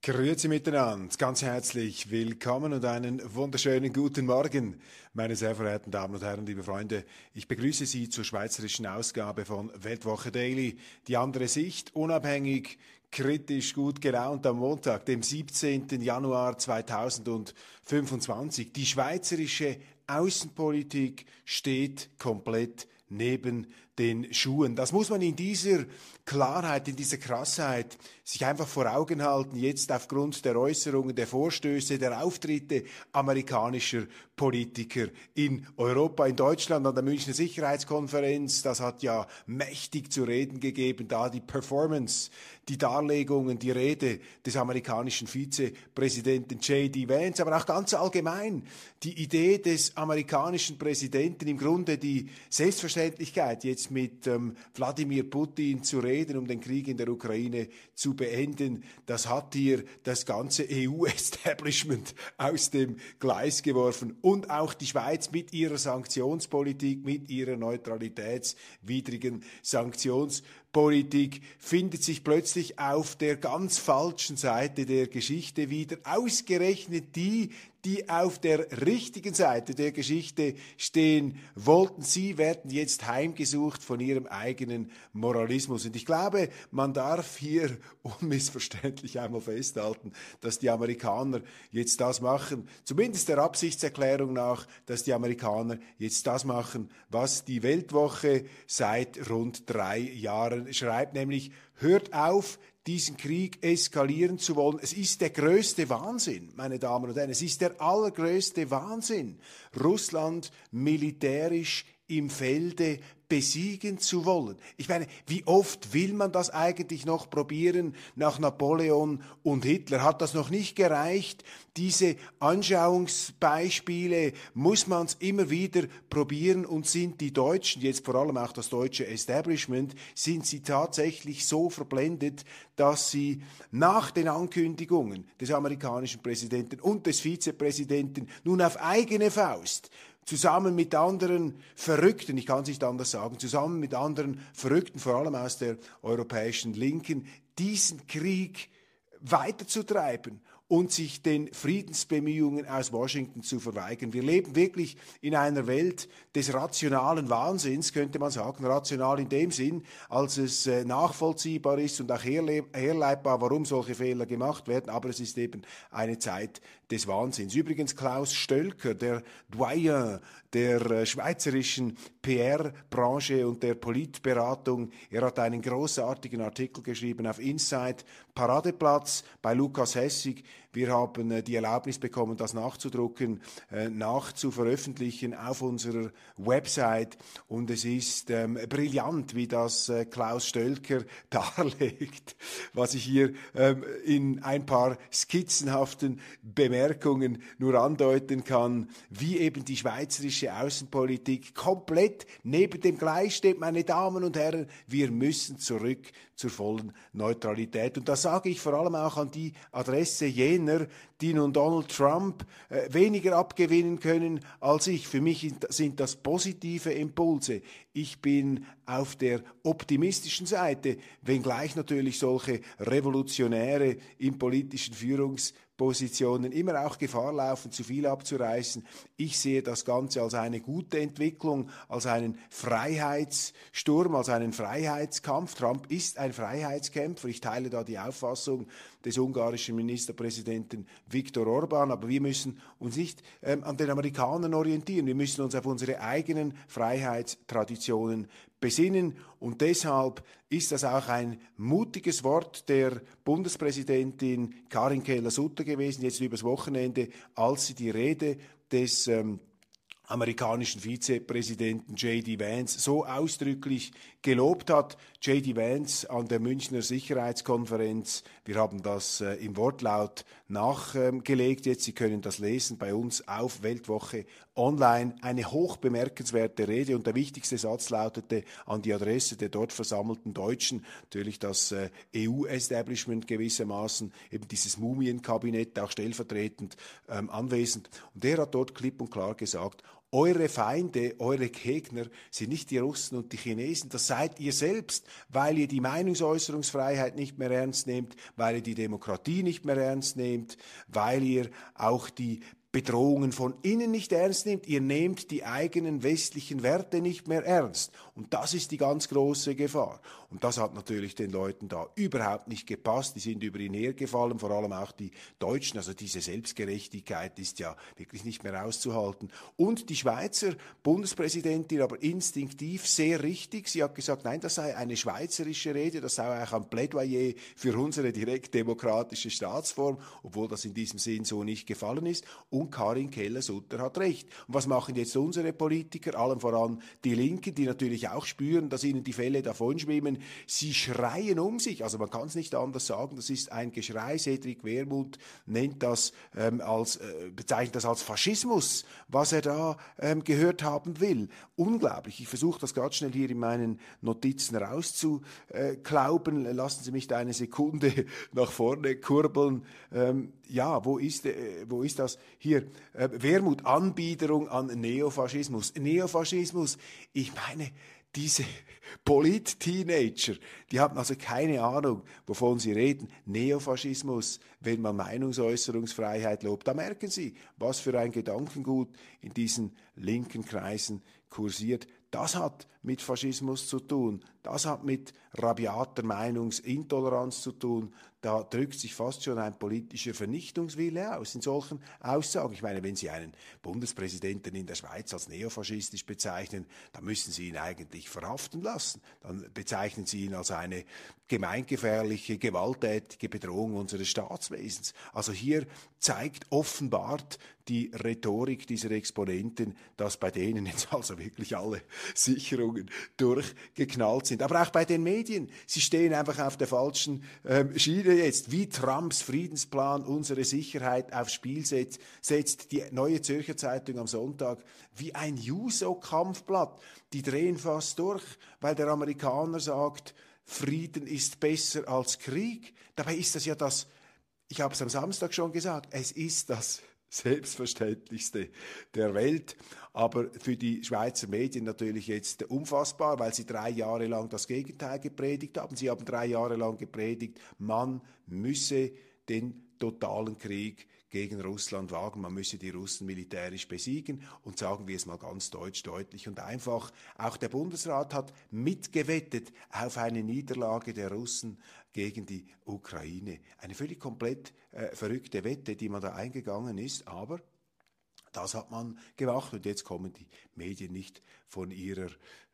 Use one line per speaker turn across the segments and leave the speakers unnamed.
Grüezi miteinander, ganz herzlich willkommen und einen wunderschönen guten Morgen, meine sehr verehrten Damen und Herren, liebe Freunde. Ich begrüße Sie zur schweizerischen Ausgabe von Weltwoche Daily. Die andere Sicht, unabhängig, kritisch, gut gelaunt am Montag, dem 17. Januar 2025. Die schweizerische Außenpolitik steht komplett neben den Schuhen. Das muss man in dieser Klarheit, in dieser Krassheit sich einfach vor Augen halten, jetzt aufgrund der Äußerungen, der Vorstöße, der Auftritte amerikanischer Politiker in Europa, in Deutschland, an der Münchner Sicherheitskonferenz. Das hat ja mächtig zu reden gegeben, da die Performance, die Darlegungen, die Rede des amerikanischen Vizepräsidenten J.D. Vance, aber auch ganz allgemein die Idee des amerikanischen Präsidenten, im Grunde die Selbstverständlichkeit, jetzt mit Wladimir Putin zu reden, um den Krieg in der Ukraine zu beenden, das hat hier das ganze EU-Establishment aus dem Gleis geworfen und auch die Schweiz mit ihrer Sanktionspolitik, mit ihrer neutralitätswidrigen Sanktionspolitik findet sich plötzlich auf der ganz falschen Seite der Geschichte wieder. Ausgerechnet die auf der richtigen Seite der Geschichte stehen wollten. Sie werden jetzt heimgesucht von ihrem eigenen Moralismus. Und ich glaube, man darf hier unmissverständlich einmal festhalten, dass die Amerikaner jetzt das machen, zumindest der Absichtserklärung nach, dass die Amerikaner jetzt das machen, was die Weltwoche seit rund 3 Jahren schreibt, nämlich hört auf, diesen Krieg eskalieren zu wollen. Es ist der größte Wahnsinn, meine Damen und Herren, es ist der allergrößte Wahnsinn, Russland militärisch im Felde besiegen zu wollen. Ich meine, wie oft will man das eigentlich noch probieren? Nach Napoleon und Hitler hat das noch nicht gereicht. Diese Anschauungsbeispiele muss man es immer wieder probieren und sind die Deutschen, jetzt vor allem auch das deutsche Establishment, sind sie tatsächlich so verblendet, dass sie nach den Ankündigungen des amerikanischen Präsidenten und des Vizepräsidenten nun auf eigene Faust zusammen mit anderen Verrückten, ich kann es nicht anders sagen, zusammen mit anderen Verrückten, vor allem aus der europäischen Linken, diesen Krieg weiterzutreiben und sich den Friedensbemühungen aus Washington zu verweigern. Wir leben wirklich in einer Welt des rationalen Wahnsinns, könnte man sagen, rational in dem Sinn, als es nachvollziehbar ist und auch herleitbar, warum solche Fehler gemacht werden, aber es ist eben eine Zeit des Wahnsinns. Übrigens Klaus Stölker, der Doyen der schweizerischen PR-Branche und der Politberatung, er hat einen großartigen Artikel geschrieben auf Inside, Paradeplatz bei Lukas Hessig. Wir haben die Erlaubnis bekommen, das nachzudrucken, nachzuveröffentlichen auf unserer Website. Und es ist brillant, wie das Klaus Stölker darlegt, was ich hier in ein paar skizzenhaften Bemerkungen nur andeuten kann, wie eben die schweizerische Außenpolitik komplett neben dem Gleis steht. Meine Damen und Herren, wir müssen zurück zur vollen Neutralität. Und das sage ich vor allem auch an die Adresse jener, die nun Donald Trump weniger abgewinnen können als ich. Für mich sind das positive Impulse. Ich bin auf der optimistischen Seite, wenngleich natürlich solche Revolutionäre in politischen Führungspositionen immer auch Gefahr laufen, zu viel abzureißen. Ich sehe das Ganze als eine gute Entwicklung, als einen Freiheitssturm, als einen Freiheitskampf. Trump ist ein Freiheitskämpfer. Ich teile da die Auffassung des ungarischen Ministerpräsidenten Viktor Orban, aber wir müssen uns nicht an den Amerikanern orientieren. Wir müssen uns auf unsere eigenen Freiheitstraditionen besinnen und deshalb ist das auch ein mutiges Wort der Bundespräsidentin Karin Keller-Sutter gewesen, jetzt übers Wochenende, als sie die Rede des amerikanischen Vizepräsidenten J.D. Vance so ausdrücklich gelobt hat. J.D. Vance an der Münchner Sicherheitskonferenz, wir haben das im Wortlaut nachgelegt, jetzt Sie können das lesen bei uns auf Weltwoche online, eine hochbemerkenswerte Rede und der wichtigste Satz lautete an die Adresse der dort versammelten Deutschen, natürlich das EU-Establishment gewissermaßen, eben dieses Mumienkabinett auch stellvertretend anwesend und der hat dort klipp und klar gesagt, Eure Feinde, eure Gegner sind nicht die Russen und die Chinesen, das seid ihr selbst, weil ihr die Meinungsäußerungsfreiheit nicht mehr ernst nehmt, weil ihr die Demokratie nicht mehr ernst nehmt, weil ihr auch die Bedrohungen von innen nicht ernst nehmt. Ihr nehmt die eigenen westlichen Werte nicht mehr ernst. Und das ist die ganz große Gefahr. Und das hat natürlich den Leuten da überhaupt nicht gepasst. Die sind über ihn hergefallen, vor allem auch die Deutschen. Also diese Selbstgerechtigkeit ist ja wirklich nicht mehr auszuhalten. Und die Schweizer Bundespräsidentin aber instinktiv sehr richtig. Sie hat gesagt, nein, das sei eine schweizerische Rede, das sei auch ein Plädoyer für unsere direktdemokratische Staatsform, obwohl das in diesem Sinn so nicht gefallen ist. Und Karin Keller-Sutter hat recht. Und was machen jetzt unsere Politiker, allen voran die Linken, die natürlich auch spüren, dass ihnen die Fälle davonschwimmen? Sie schreien um sich, also man kann es nicht anders sagen, das ist ein Geschrei. Cedric Wermuth nennt das bezeichnet das als Faschismus, was er da gehört haben will. Unglaublich. Ich versuche das ganz schnell hier in meinen Notizen rauszuklauben. Lassen Sie mich da eine Sekunde nach vorne kurbeln. Ja, wo ist das? Hier, Wermuth, Anbiederung an Neofaschismus. Neofaschismus, ich meine, diese Polit-Teenager, die haben also keine Ahnung, wovon sie reden. Neofaschismus, wenn man Meinungsäußerungsfreiheit lobt, da merken Sie, was für ein Gedankengut in diesen linken Kreisen kursiert. Das hat mit Faschismus zu tun, das hat mit rabiater Meinungsintoleranz zu tun. Da drückt sich fast schon ein politischer Vernichtungswille aus in solchen Aussagen. Ich meine, wenn Sie einen Bundespräsidenten in der Schweiz als neofaschistisch bezeichnen, dann müssen Sie ihn eigentlich verhaften lassen. Dann bezeichnen Sie ihn als eine gemeingefährliche, gewalttätige Bedrohung unseres Staatswesens. Also hier zeigt offenbart die Rhetorik dieser Exponenten, dass bei denen jetzt also wirklich alle Sicherungen durchgeknallt sind. Aber auch bei den Medien, sie stehen einfach auf der falschen Schiene jetzt. Wie Trumps Friedensplan unsere Sicherheit aufs Spiel setzt die Neue Zürcher Zeitung am Sonntag wie ein Juso-Kampfblatt. Die drehen fast durch, weil der Amerikaner sagt, Frieden ist besser als Krieg. Dabei ist das ja das, ich habe es am Samstag schon gesagt, es ist das Selbstverständlichste der Welt, aber für die Schweizer Medien natürlich jetzt unfassbar, weil sie 3 Jahre lang das Gegenteil gepredigt haben. Sie haben 3 Jahre lang gepredigt, man müsse den totalen Krieg gegen Russland wagen, man müsse die Russen militärisch besiegen und sagen wir es mal ganz deutlich und einfach, auch der Bundesrat hat mitgewettet auf eine Niederlage der Russen gegen die Ukraine. Eine völlig komplett verrückte Wette, die man da eingegangen ist, aber das hat man gemacht und jetzt kommen die Medien nicht von ihrer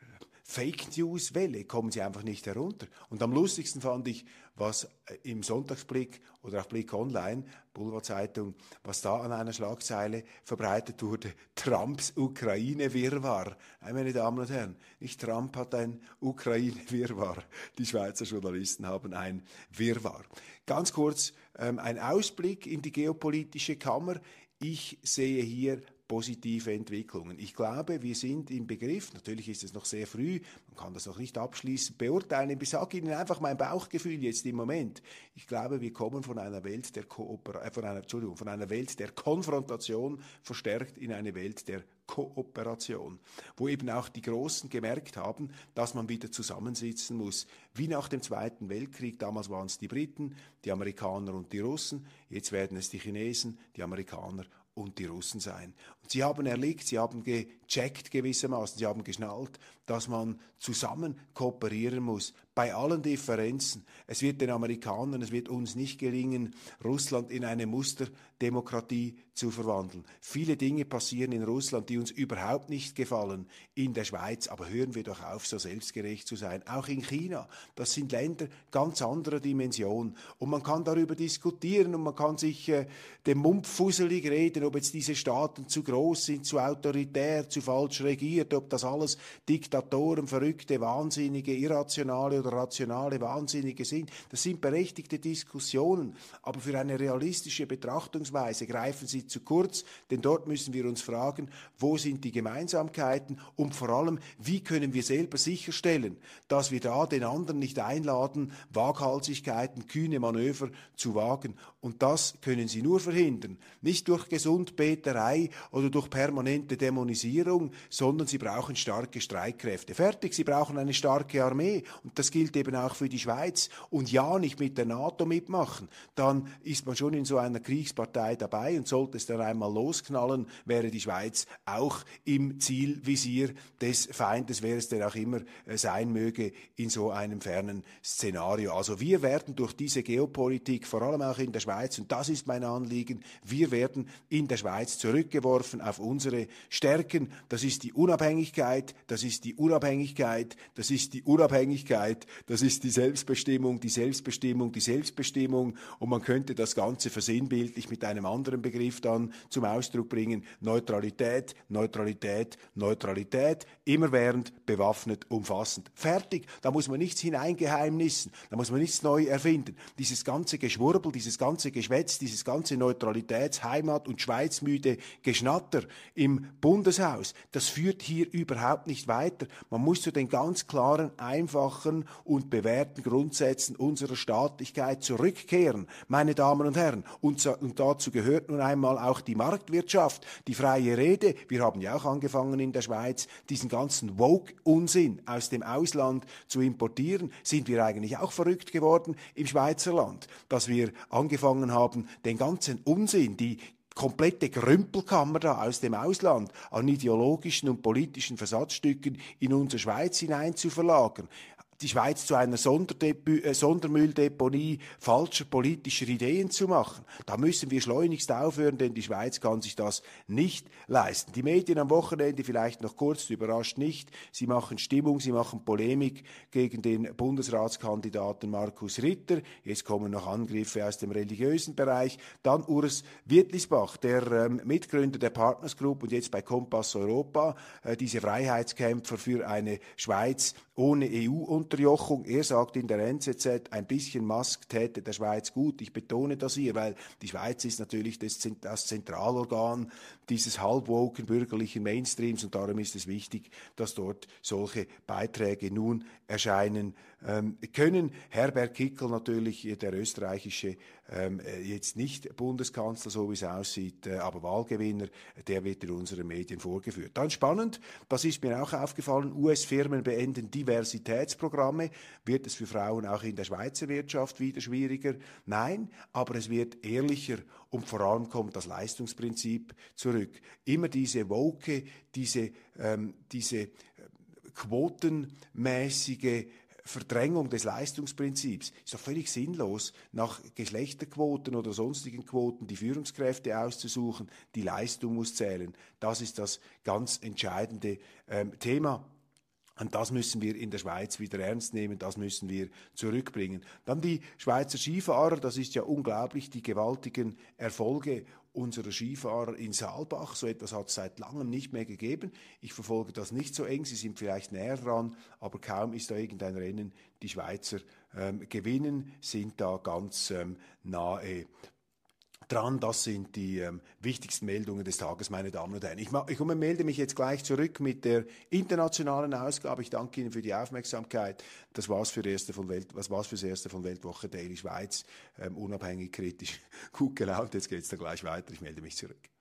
Fake News Welle, kommen sie einfach nicht herunter. Und am lustigsten fand ich, was im Sonntagsblick oder auf Blick Online, Boulevardzeitung, was da an einer Schlagzeile verbreitet wurde, Trumps Ukraine-Wirrwarr. Meine Damen und Herren, nicht Trump hat ein Ukraine-Wirrwarr, die Schweizer Journalisten haben ein Wirrwarr. Ganz kurz ein Ausblick in die geopolitische Kammer. Ich sehe hier positive Entwicklungen. Ich glaube, wir sind im Begriff, natürlich ist es noch sehr früh, man kann das noch nicht abschließend beurteilen, ich sage Ihnen einfach mein Bauchgefühl jetzt im Moment. Ich glaube, wir kommen von einer Welt der von einer Welt der Konfrontation verstärkt in eine Welt der Kooperation, wo eben auch die Großen gemerkt haben, dass man wieder zusammensitzen muss. Wie nach dem Zweiten Weltkrieg, damals waren es die Briten, die Amerikaner und die Russen, jetzt werden es die Chinesen, die Amerikaner und die Russen sein. Und sie haben erlegt, sie haben gecheckt gewissermaßen, sie haben geschnallt, dass man zusammen kooperieren muss, bei allen Differenzen. Es wird den Amerikanern, es wird uns nicht gelingen, Russland in eine Musterdemokratie zu verwandeln. Viele Dinge passieren in Russland, die uns überhaupt nicht gefallen, in der Schweiz, aber hören wir doch auf, so selbstgerecht zu sein. Auch in China, das sind Länder ganz anderer Dimension. Und man kann darüber diskutieren und man kann sich den Mund fusselig reden, ob jetzt diese Staaten zu groß sind, zu autoritär, zu falsch regiert, ob das alles Diktatoren, verrückte, wahnsinnige, irrationale oder rationale Wahnsinnige sind. Das sind berechtigte Diskussionen, aber für eine realistische Betrachtung Betrachtungsweise greifen sie zu kurz, denn dort müssen wir uns fragen, wo sind die Gemeinsamkeiten und vor allem, wie können wir selber sicherstellen, dass wir da den anderen nicht einladen, Waghalsigkeiten, kühne Manöver zu wagen. Und das können sie nur verhindern, nicht durch Gesundbeterei oder durch permanente Dämonisierung, sondern sie brauchen starke Streitkräfte. Fertig, sie brauchen eine starke Armee und das gilt eben auch für die Schweiz. Und ja, nicht mit der NATO mitmachen, dann ist man schon in so einer Kriegspartei dabei und sollte es dann einmal losknallen, wäre die Schweiz auch im Zielvisier des Feindes, wer es denn auch immer sein möge, in so einem fernen Szenario. Also wir werden durch diese Geopolitik, vor allem auch in der Schweiz, und das ist mein Anliegen, wir werden in der Schweiz zurückgeworfen auf unsere Stärken. Das ist die Unabhängigkeit, das ist die Unabhängigkeit, das ist die Unabhängigkeit, das ist die Selbstbestimmung, die Selbstbestimmung, die Selbstbestimmung. Und man könnte das Ganze versinnbildlich mit einem anderen Begriff dann zum Ausdruck bringen. Neutralität, Neutralität, Neutralität, immerwährend, bewaffnet, umfassend. Fertig, da muss man nichts hineingeheimnissen, da muss man nichts neu erfinden. Dieses ganze Geschwurbel, dieses ganze Geschwätz, dieses ganze Neutralitäts-, Heimat- und Schweizmüde Geschnatter im Bundeshaus, das führt hier überhaupt nicht weiter. Man muss zu den ganz klaren, einfachen und bewährten Grundsätzen unserer Staatlichkeit zurückkehren, meine Damen und Herren. Und dazu gehört nun einmal auch die Marktwirtschaft, die freie Rede. Wir haben ja auch angefangen in der Schweiz, diesen ganzen Woke-Unsinn aus dem Ausland zu importieren. Sind wir eigentlich auch verrückt geworden im Schweizerland, dass wir angefangen haben, den ganzen Unsinn, die komplette Grümpelkammer da aus dem Ausland an ideologischen und politischen Versatzstücken in unsere Schweiz hinein zu verlagern. Die Schweiz zu einer Sondermülldeponie falscher politischer Ideen zu machen. Da müssen wir schleunigst aufhören, denn die Schweiz kann sich das nicht leisten. Die Medien am Wochenende vielleicht noch kurz, überrascht nicht. Sie machen Stimmung, sie machen Polemik gegen den Bundesratskandidaten Markus Ritter. Jetzt kommen noch Angriffe aus dem religiösen Bereich. Dann Urs Wittlisbach, der Mitgründer der Partners Group und jetzt bei Kompass Europa, diese Freiheitskämpfer für eine Schweiz ohne EU-Unterjochung. Er sagt in der NZZ, ein bisschen Mask täte der Schweiz gut. Ich betone das hier, weil die Schweiz ist natürlich das Zentralorgan dieses halbwoken bürgerlichen Mainstreams und darum ist es wichtig, dass dort solche Beiträge nun erscheinen können. Herbert Kickl natürlich, der österreichische, jetzt nicht Bundeskanzler, so wie es aussieht, aber Wahlgewinner, der wird in unseren Medien vorgeführt. Dann spannend, das ist mir auch aufgefallen, US-Firmen beenden Diversitätsprogramme. Wird es für Frauen auch in der Schweizer Wirtschaft wieder schwieriger? Nein, aber es wird ehrlicher und vor allem kommt das Leistungsprinzip zurück. Immer diese Woke, diese quotenmäßige Verdrängung des Leistungsprinzips ist doch völlig sinnlos, nach Geschlechterquoten oder sonstigen Quoten die Führungskräfte auszusuchen. Die Leistung muss zählen. Das ist das ganz entscheidende Thema. Und das müssen wir in der Schweiz wieder ernst nehmen, das müssen wir zurückbringen. Dann die Schweizer Skifahrer, das ist ja unglaublich, die gewaltigen Erfolge unserer Skifahrer in Saalbach. So etwas hat es seit langem nicht mehr gegeben. Ich verfolge das nicht so eng, sie sind vielleicht näher dran, aber kaum ist da irgendein Rennen, die Schweizer gewinnen, sind da ganz nahe dran. Das sind die wichtigsten Meldungen des Tages, meine Damen und Herren. Ich melde mich jetzt gleich zurück mit der internationalen Ausgabe. Ich danke Ihnen für die Aufmerksamkeit. Das war's für das erste von Weltwoche Daily Schweiz. Unabhängig, kritisch, gut gelaunt. Jetzt geht's da gleich weiter. Ich melde mich zurück.